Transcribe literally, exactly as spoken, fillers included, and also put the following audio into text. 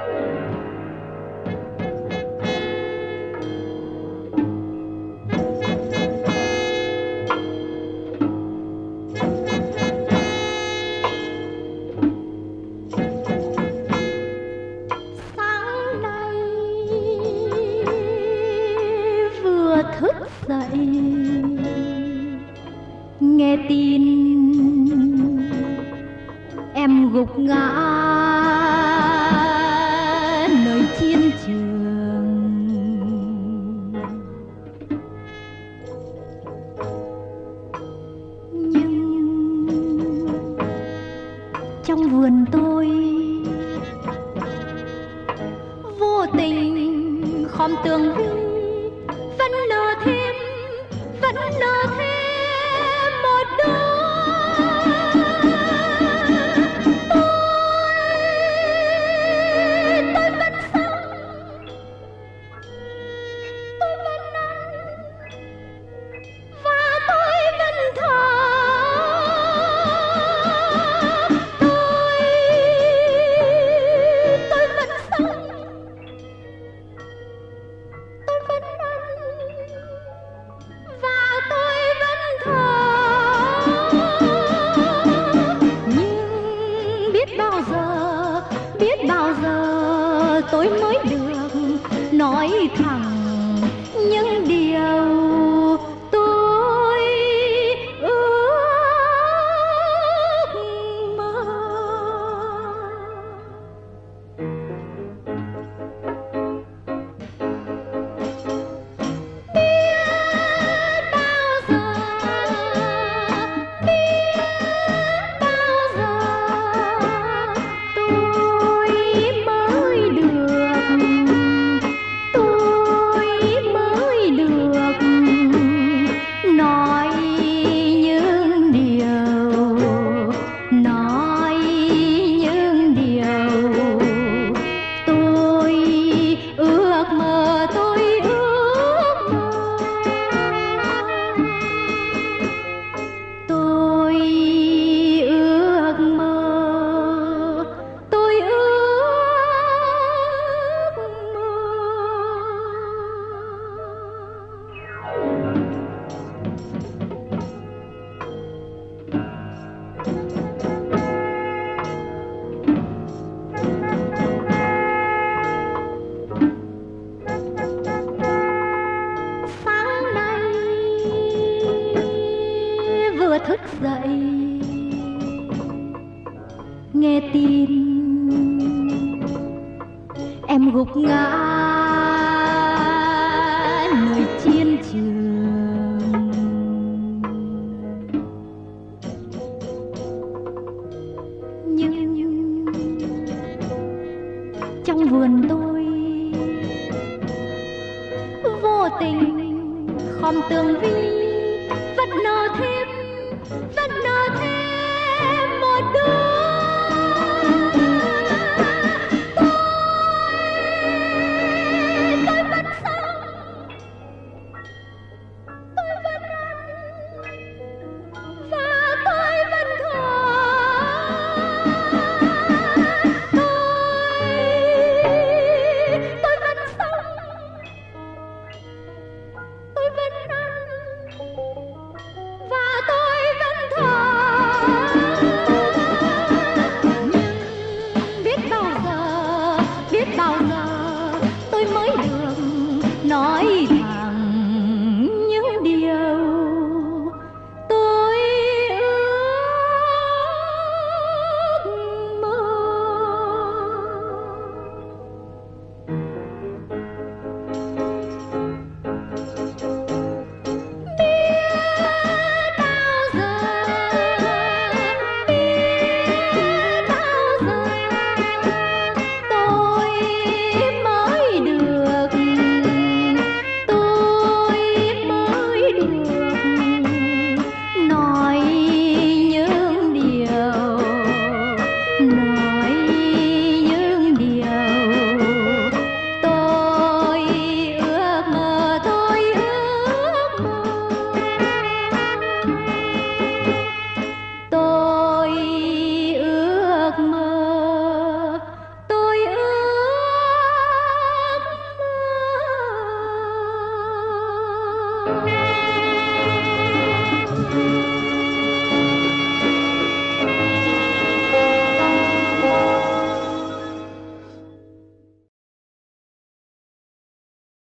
Thức dậy nghe tin em gục ngã nơi chiến trường. Nhưng trong vườn tôi vô tình khom tường vi vẫn nở thêm, vẫn nở thêm một đóa. Tôi, tôi vẫn sống, tôi vẫn ăn và tôi vẫn thở. Tôi, tôi vẫn sống, tôi vẫn ăn và tôi vẫn thở. Nhưng biết bao giờ, biết bao giờ tôi mới được nói thẳng những điều tôi ước mơ. Thức dậy nghe tin em gục ngã nơi chiến trường. Nhưng trong vườn tôi vô tình khom tường vi vẫn nở thêm, vẫn nở thêm một đóa. Tôi, tôi vẫn sống, tôi vẫn ăn và tôi vẫn thở. Tôi, tôi vẫn sống, tôi vẫn ăn nhau.